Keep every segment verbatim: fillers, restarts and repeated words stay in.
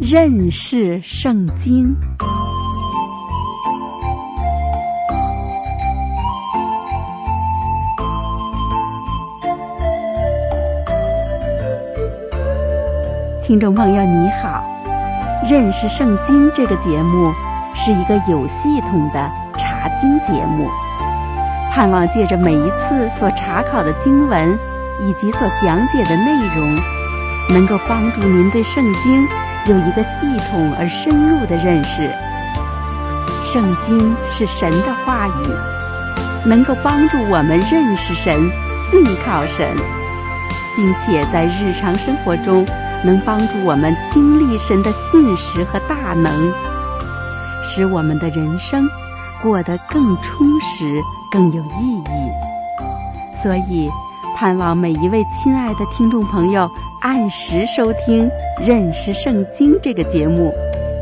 认识圣经。听众朋友你好，认识圣经这个节目是一个有系统的查经节目，盼望借着每一次所查考的经文以及所讲解的内容，能够帮助您对圣经有一个系统而深入的认识。圣经是神的话语，能够帮助我们认识神、信靠神，并且在日常生活中能帮助我们经历神的信实和大能，使我们的人生过得更充实、更有意义。所以盼望每一位亲爱的听众朋友按时收听《认识圣经》这个节目。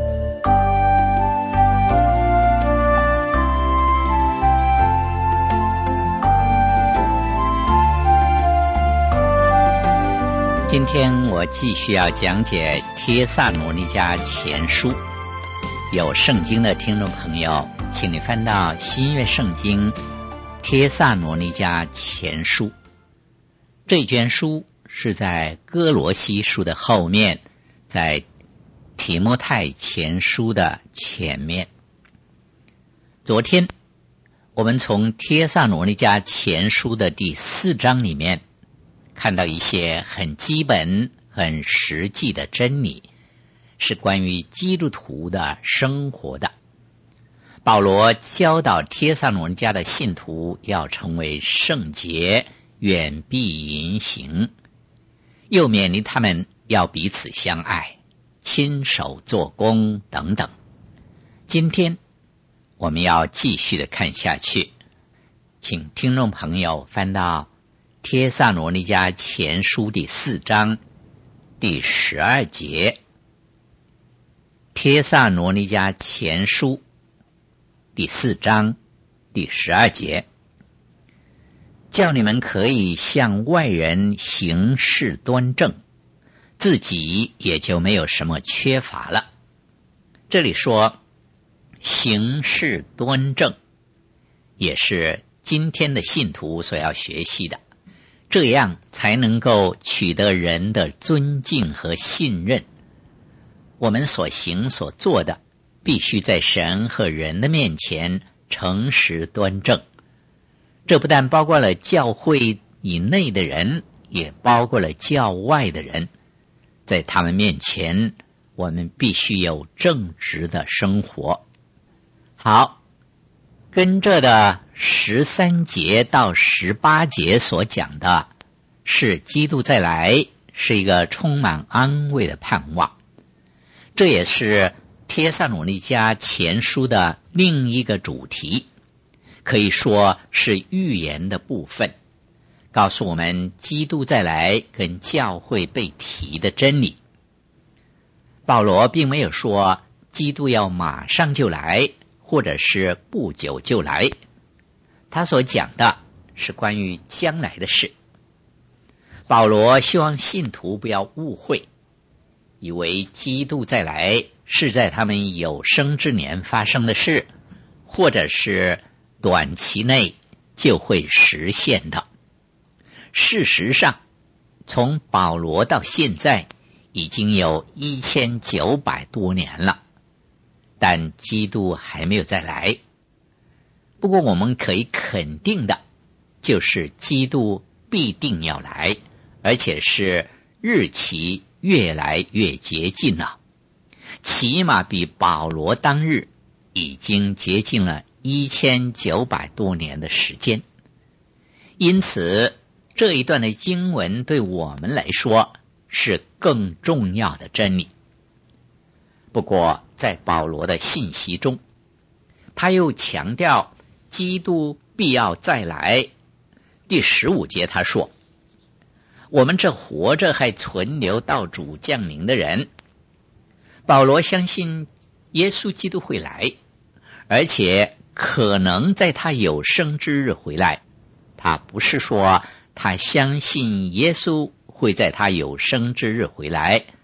今天我继续要讲解帖撒罗尼迦前书。有圣经的听众朋友，请你翻到新约圣经帖撒罗尼迦前书。这卷书是在哥罗西书的后面，在提摩太前书的前面。昨天我们从帖撒罗尼迦前书的第四章里面看到一些很基本、很实际的真理，是关于基督徒的生活的。保罗教导帖撒罗尼迦的信徒要成为圣洁，远避淫行，又勉励他们要彼此相爱，亲手做工等等。今天我们要继续的看下去，请听众朋友翻到帖撒罗尼迦前书第四章第十二节。帖撒罗尼迦前书第四章第十二节，叫你们可以向外人行事端正，自己也就没有什么缺乏了。这里说行事端正，也是今天的信徒所要学习的，这样才能够取得人的尊敬和信任。我们所行所做的必须在神和人的面前诚实端正，这不但包括了教会以内的人，也包括了教外的人。在他们面前，我们必须有正直的生活。好，跟着的十三节到十八节所讲的是基督再来，是一个充满安慰的盼望。这也是帖撒罗尼迦前书的另一个主题，可以说是预言的部分，告诉我们基督再来跟教会被提的真理。保罗并没有说基督要马上就来，或者是不久就来，他所讲的是关于将来的事。保罗希望信徒不要误会，以为基督再来是在他们有生之年发生的事，或者是短期内就会实现的。事实上，从保罗到现在已经有一千九百多年了，但基督还没有再来。不过我们可以肯定的，就是基督必定要来，而且是日期越来越接近了，起码比保罗当日已经接近了一千九百多年的时间。因此这一段的经文对我们来说是更重要的真理。不过在保罗的信息中，他又强调基督必要再来。第十五节他说，我们这活着还存留到主降临的人，保罗相信耶稣基督会来，而且可能在他有生之日回来。他不是说他相信耶稣会在他有生之日回来，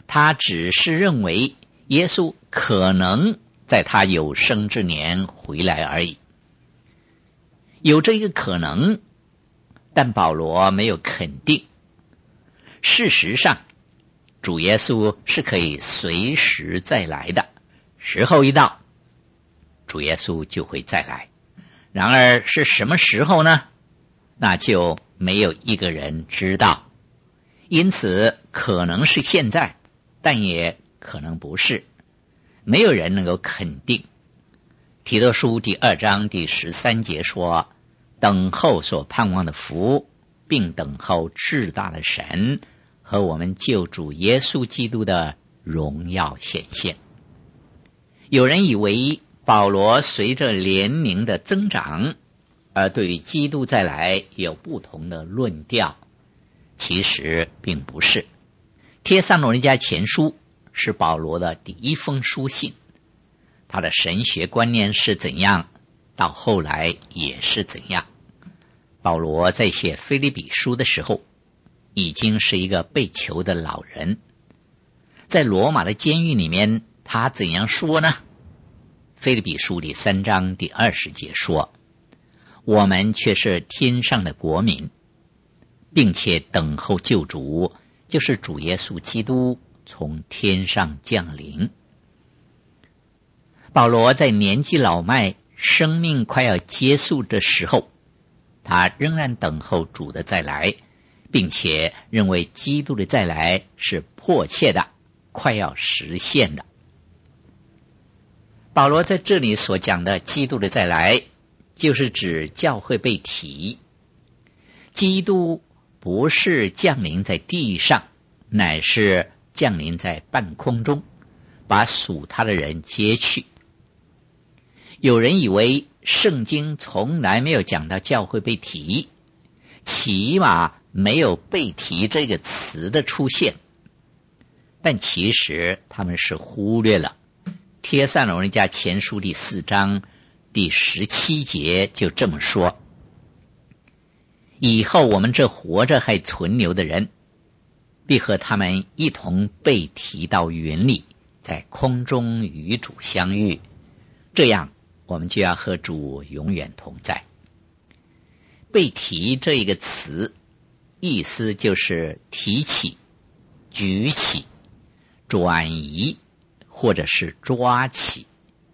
他只是认为耶稣可能在他有生之年回来而已。有这个可能，但保罗没有肯定。事实上，主耶稣是可以随时再来的，时候一到，主耶稣就会再来。然而是什么时候呢？那就没有一个人知道。因此可能是现在，但也可能不是，没有人能够肯定。提多书第二章第十三节说，等候所盼望的福，并等候至大的神和我们救主耶稣基督的荣耀显现。有人以为保罗随着年龄的增长而对于基督再来有不同的论调，其实并不是。帖撒罗尼迦前书是保罗的第一封书信，他的神学观念是怎样，到后来也是怎样。保罗在写腓立比书的时候已经是一个被囚的老人，在罗马的监狱里面，他怎样说呢？腓立比书第三章第二十节说，我们却是天上的国民，并且等候救主，就是主耶稣基督从天上降临。保罗在年纪老迈，生命快要结束的时候，他仍然等候主的再来，并且认为基督的再来是迫切的，快要实现的。保罗在这里所讲的基督的再来，就是指教会被提。基督不是降临在地上，乃是降临在半空中，把属他的人接去。有人以为圣经从来没有讲到教会被提，起码没有被提这个词的出现，但其实他们是忽略了帖撒罗尼迦前书第四章第十七节就这么说，以后我们这活着还存留的人，必和他们一同被提到云里，在空中与主相遇，这样我们就要和主永远同在。被提这一个词，意思就是提起、举起、转移或者是抓起。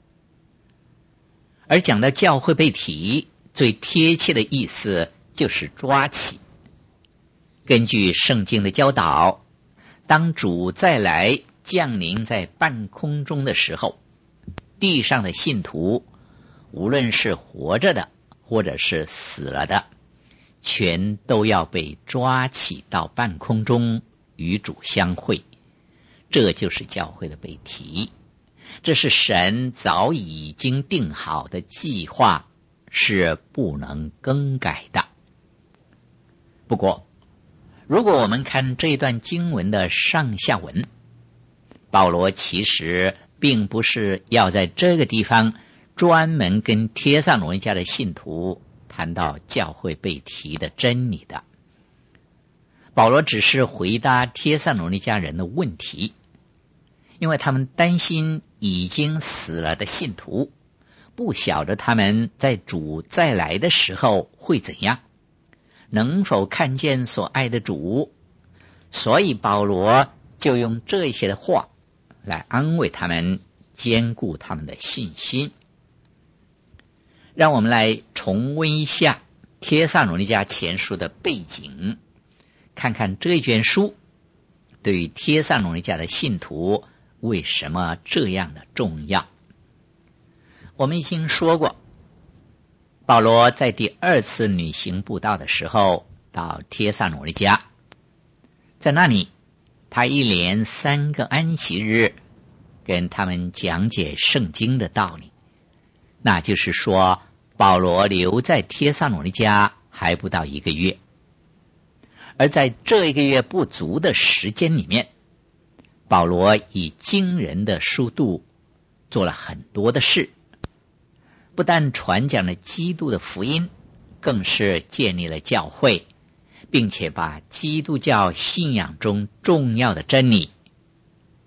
而讲到教会被提，最贴切的意思就是抓起。根据圣经的教导，当主再来降临在半空中的时候，地上的信徒无论是活着的或者是死了的，全都要被抓起到半空中与主相会。这就是教会的被提，这是神早已经定好的计划，是不能更改的。不过如果我们看这段经文的上下文，保罗其实并不是要在这个地方专门跟帖撒罗尼迦的信徒谈到教会被提的真理的。保罗只是回答帖撒罗尼迦人的问题，因为他们担心已经死了的信徒不晓得他们在主再来的时候会怎样，能否看见所爱的主，所以保罗就用这些的话来安慰他们，坚固他们的信心。让我们来重温一下帖撒罗尼迦前书的背景，看看这卷书对于帖撒罗尼迦的信徒为什么这样的重要。我们已经说过，保罗在第二次旅行布道的时候到帖撒罗尼迦，在那里他一连三个安息日跟他们讲解圣经的道理。那就是说，保罗留在帖撒罗尼迦还不到一个月，而在这一个月不足的时间里面，保罗以惊人的速度做了很多的事，不但传讲了基督的福音，更是建立了教会，并且把基督教信仰中重要的真理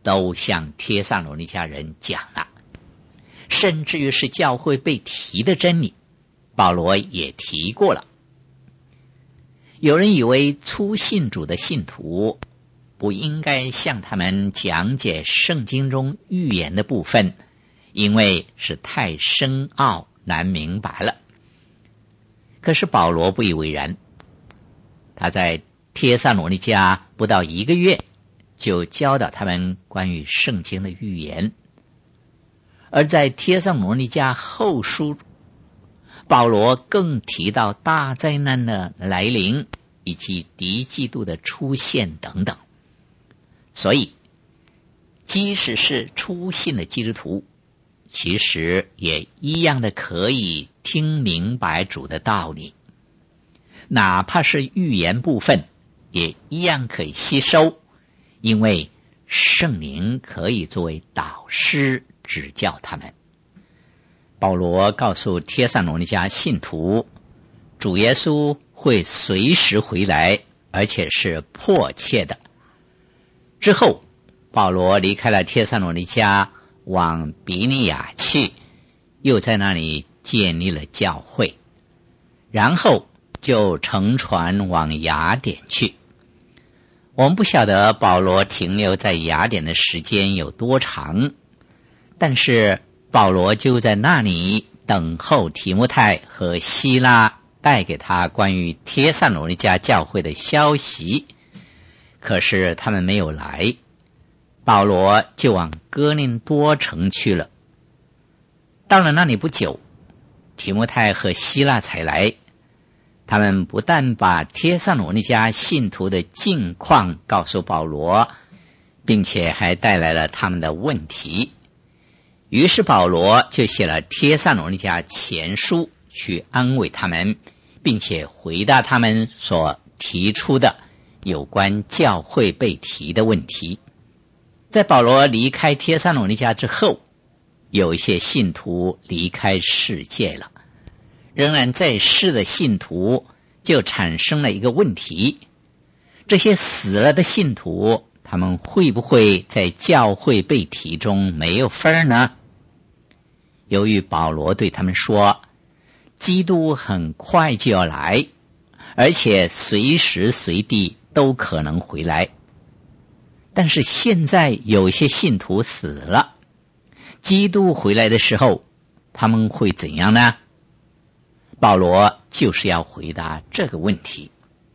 都向帖撒罗尼迦人讲了，甚至于是教会被提的真理，保罗也提过了。有人以为初信主的信徒不应该向他们讲解圣经中预言的部分，因为是太深奥难明白了。可是保罗不以为然，他在帖撒罗尼迦不到一个月就教导他们关于圣经的预言。而在帖撒罗尼迦后书，保罗更提到大灾难的来临以及敌基督的出现等等。所以即使是初信的基督徒，其实也一样的可以听明白主的道理，哪怕是预言部分也一样可以吸收，因为圣灵可以作为导师指教他们。保罗告诉帖撒罗尼迦信徒，主耶稣会随时回来，而且是迫切的。之后保罗离开了帖撒罗尼迦，往比尼亚去，又在那里建立了教会，然后就乘船往雅典去。我们不晓得保罗停留在雅典的时间有多长，但是保罗就在那里等候提摩太和希拉带给他关于帖撒罗尼迦教会的消息，可是他们没有来，保罗就往哥林多城去了。到了那里不久，提摩太和希拉才来，他们不但把帖撒罗尼迦信徒的境况告诉保罗，并且还带来了他们的问题。于是保罗就写了帖撒罗尼迦前书去安慰他们，并且回答他们所提出的有关教会被提的问题。在保罗离开帖撒罗尼迦之后，有一些信徒离开世界了，仍然在世的信徒就产生了一个问题，这些死了的信徒，他们会不会在教会被提中没有份呢？由于保罗对他们说，基督很快就要来，而且随时随地都可能回来。但是现在有些信徒死了，基督回来的时候，他们会怎样呢？保罗就是要回答这个问题。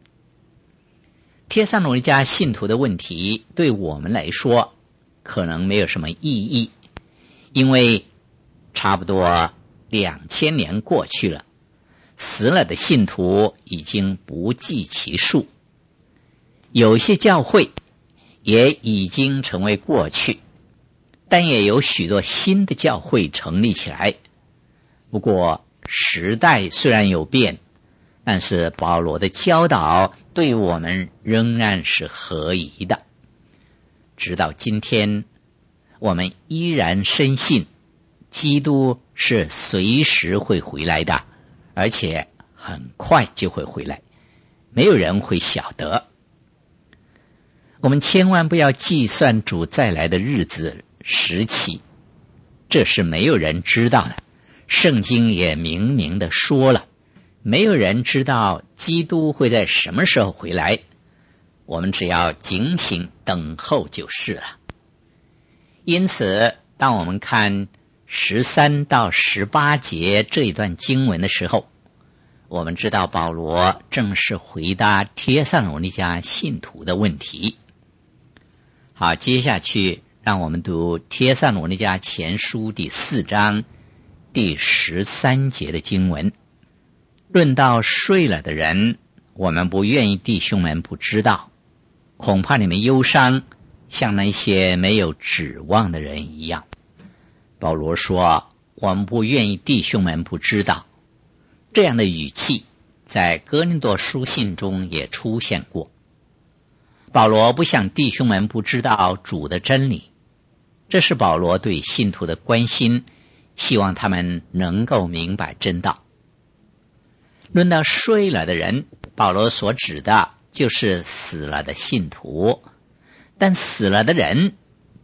帖撒罗尼迦信徒的问题对我们来说可能没有什么意义，因为差不多两千年过去了，死了的信徒已经不计其数，有些教会也已经成为过去，但也有许多新的教会成立起来。不过时代虽然有变，但是保罗的教导对我们仍然是合宜的。直到今天，我们依然深信基督是随时会回来的，而且很快就会回来，没有人会晓得。我们千万不要计算主再来的日子时期，这是没有人知道的。圣经也明明的说了，没有人知道基督会在什么时候回来，我们只要警醒等候就是了。因此当我们看十三到十八节这一段经文的时候，我们知道保罗正是回答帖撒罗尼迦信徒的问题。好，接下去让我们读帖撒罗尼迦前书第四章第十三节的经文。论到睡了的人，我们不愿意弟兄们不知道，恐怕你们忧伤，像那些没有指望的人一样。保罗说，我们不愿意弟兄们不知道，这样的语气在哥林多书信中也出现过。保罗不想弟兄们不知道主的真理，这是保罗对信徒的关心，希望他们能够明白真道。论到睡了的人，保罗所指的就是死了的信徒，但死了的人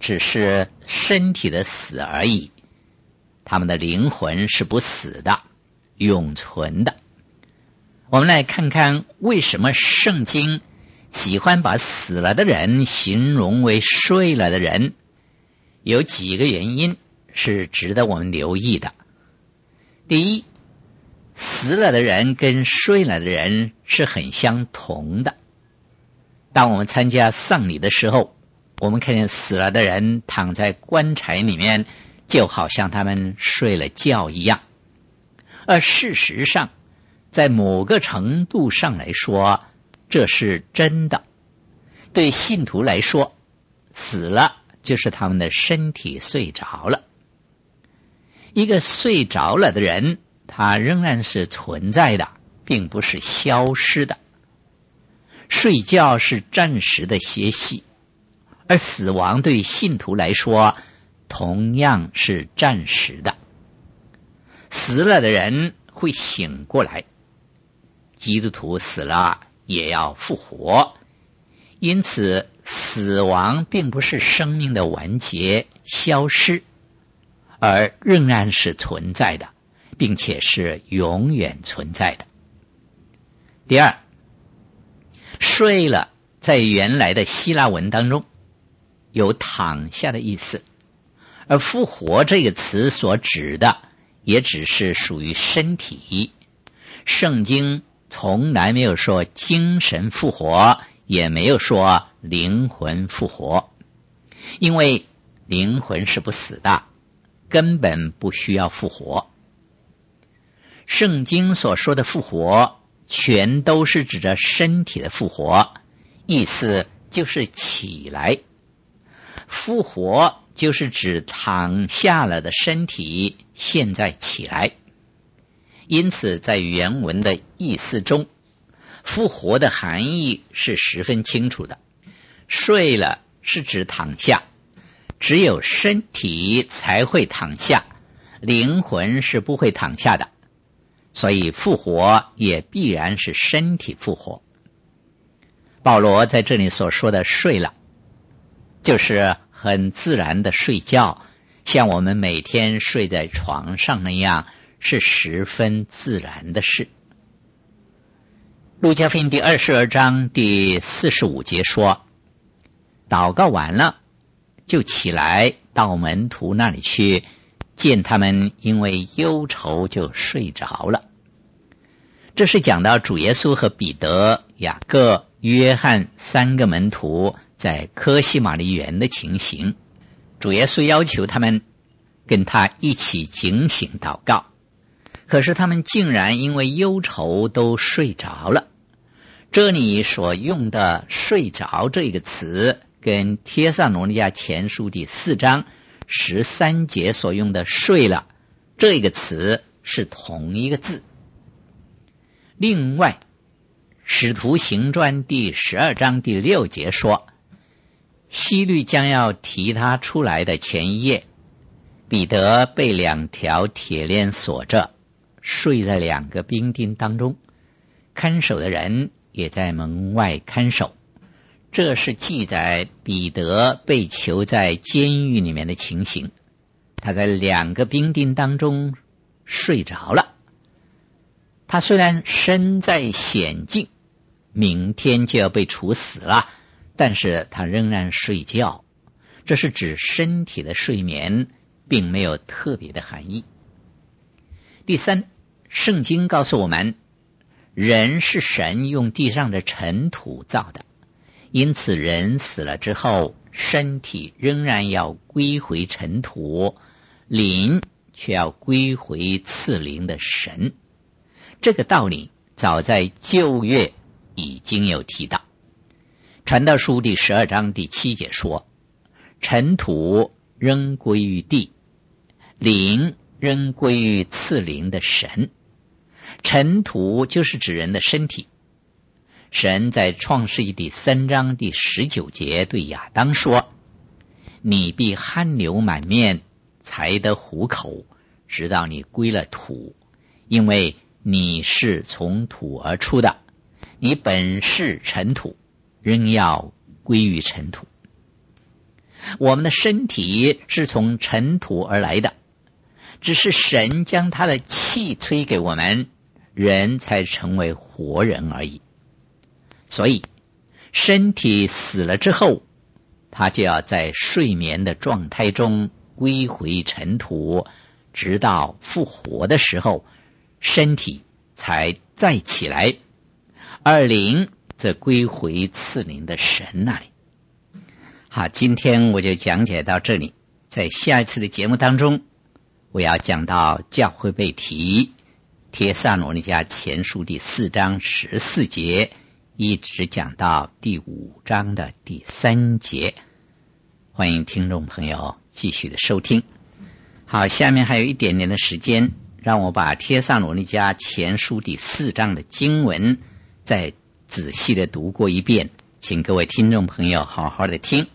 只是身体的死而已，他们的灵魂是不死的，永存的。我们来看看为什么圣经喜欢把死了的人形容为睡了的人，有几个原因是值得我们留意的。第一，死了的人跟睡了的人是很相同的。当我们参加丧礼的时候，我们看见死了的人躺在棺材里面，就好像他们睡了觉一样。而事实上，在某个程度上来说，这是真的。对信徒来说，死了就是他们的身体睡着了。一个睡着了的人，他仍然是存在的，并不是消失的。睡觉是暂时的歇息，而死亡对信徒来说同样是暂时的。死了的人会醒过来，基督徒死了也要复活，因此死亡并不是生命的完结消失，而仍然是存在的，并且是永远存在的。第二，睡了在原来的希腊文当中有躺下的意思，而复活这个词所指的也只是属于身体。圣经从来没有说精神复活，也没有说灵魂复活，因为灵魂是不死的，根本不需要复活。圣经所说的复活全都是指着身体的复活，意思就是起来。复活就是指躺下了的身体现在起来。因此在原文的意思中，复活的含义是十分清楚的。睡了是指躺下，只有身体才会躺下，灵魂是不会躺下的，所以复活也必然是身体复活。保罗在这里所说的睡了，就是很自然的睡觉，像我们每天睡在床上那样，是十分自然的事。路加福音第二十二章第四十五节说，祷告完了，就起来到门徒那里去，见他们因为忧愁就睡着了。这是讲到主耶稣和彼得、雅各、约翰三个门徒在科西玛丽园的情形。主耶稣要求他们跟他一起警醒祷告，可是他们竟然因为忧愁都睡着了。这里所用的睡着这个词跟帖撒罗尼迦前书第四章十三节所用的睡了这个词是同一个字。另外，使徒行传第十二章第六节说，希律将要提他出来的前一夜，彼得被两条铁链锁着，睡在两个兵丁当中，看守的人也在门外看守。这是记载彼得被囚在监狱里面的情形，他在两个兵丁当中睡着了。他虽然身在险境，明天就要被处死了，但是他仍然睡觉，这是指身体的睡眠，并没有特别的含义。第三，圣经告诉我们，人是神用地上的尘土造的，因此人死了之后，身体仍然要归回尘土，灵却要归回赐灵的神。这个道理早在旧约已经有提到。传道书第十二章第七节说，尘土仍归于地，灵仍归于赐灵的神。尘土就是指人的身体。神在创世纪第三章第十九节对亚当说，你必汗流满面，才得糊口，直到你归了土，因为你是从土而出的，你本是尘土，仍要归于尘土。 我们的身体是从尘土而来的，只是神将他的气吹给我们，人才成为活人而已。所以身体死了之后，他就要在睡眠的状态中归回尘土，直到复活的时候，身体才再起来，而灵则归回赐灵的神那里。好，今天我就讲解到这里，在下一次的节目当中，我要讲到教会被提帖撒罗尼迦前书第四章十四节，一直讲到第五章的第三节。欢迎听众朋友继续的收听。好，下面还有一点点的时间，让我把帖撒罗尼迦前书第四章的经文再仔细的读过一遍，请各位听众朋友好好的听。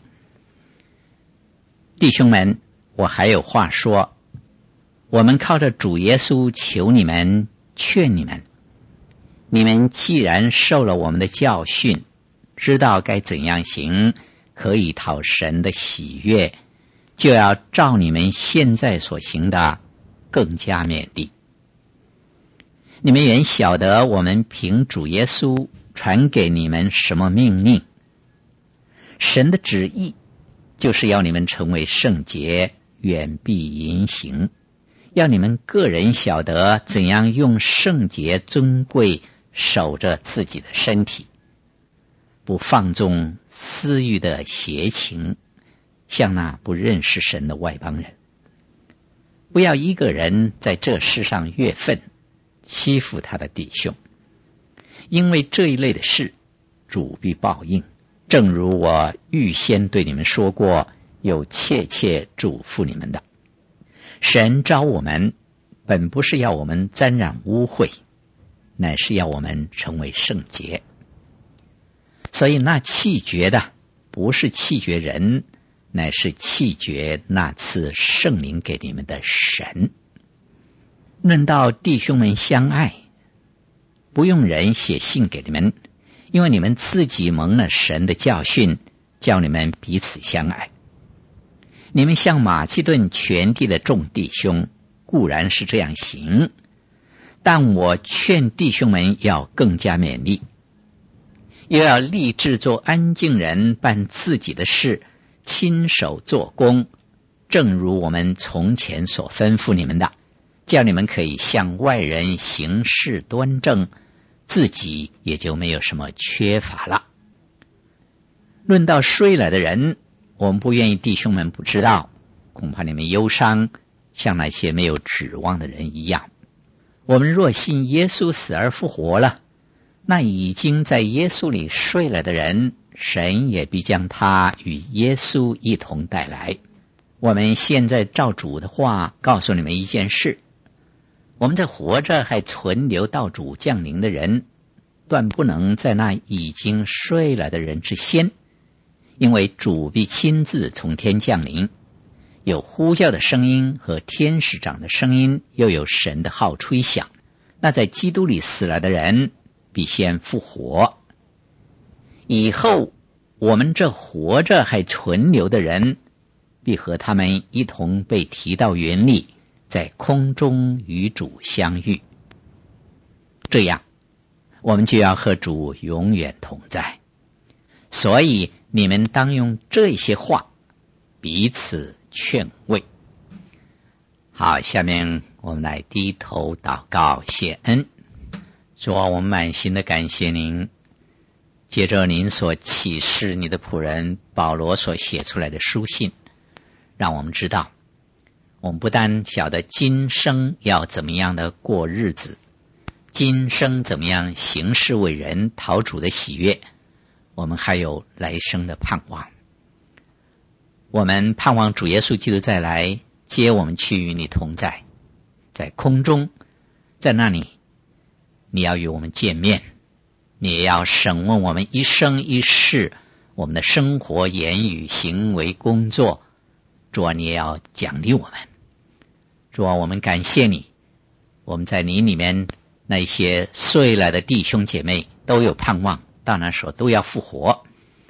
弟兄们，我还有话说，我们靠着主耶稣求你们，劝你们，你们既然受了我们的教训，知道该怎样行，可以讨神的喜悦，就要照你们现在所行的更加勉励。你们原晓得我们凭主耶稣传给你们什么命令，神的旨意就是要你们成为圣洁，远避淫行，要你们个人晓得怎样用圣洁尊贵守着自己的身体，不放纵私欲的邪情，像那不认识神的外邦人。不要一个人在这世上越分，欺负他的弟兄，因为这一类的事主必报应，正如我预先对你们说过，有切切嘱咐你们的。神召我们，本不是要我们沾染污秽，乃是要我们成为圣洁。所以那弃绝的，不是弃绝人，乃是弃绝那赐圣灵给你们的神。论到弟兄们相爱，不用人写信给你们，因为你们自己蒙了神的教训，叫你们彼此相爱。你们像马其顿全地的众弟兄，固然是这样行，但我劝弟兄们要更加勉励，又要立志做安静人，办自己的事，亲手做工，正如我们从前所吩咐你们的，叫你们可以向外人行事端正，自己也就没有什么缺乏了。论到睡了的人，我们不愿意弟兄们不知道，恐怕你们忧伤，像那些没有指望的人一样。我们若信耶稣死而复活了，那已经在耶稣里睡了的人，神也必将他与耶稣一同带来。我们现在照主的话告诉你们一件事，我们在活着还存留到主降临的人，断不能在那已经睡了的人之先，因为主必亲自从天降临，有呼叫的声音和天使长的声音，又有神的号吹响。那在基督里死了的人必先复活，以后我们这活着还存留的人，必和他们一同被提到云里，在空中与主相遇。这样我们就要和主永远同在。所以你们当用这些话彼此劝慰。好，下面我们来低头祷告谢恩。主啊，我们满心的感谢您，接着您所启示你的仆人保罗所写出来的书信，让我们知道，我们不但晓得今生要怎么样的过日子，今生怎么样行事为人，讨主的喜悦，我们还有来生的盼望。我们盼望主耶稣基督再来接我们去与你同在，在空中，在那里你要与我们见面，你也要审问我们一生一世，我们的生活言语行为工作。主啊，你也要奖励我们。主啊，我们感谢你，我们在你里面那些睡了的弟兄姐妹都有盼望，到那时候都要复活。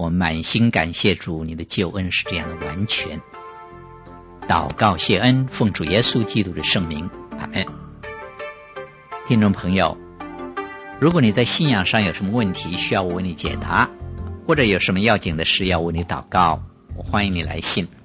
我满心感谢主，你的救恩是这样的完全。祷告谢恩，奉主耶稣基督的圣名，阿们。听众朋友，如果你在信仰上有什么问题需要我为你解答，或者有什么要紧的事要为你祷告，我欢迎你来信。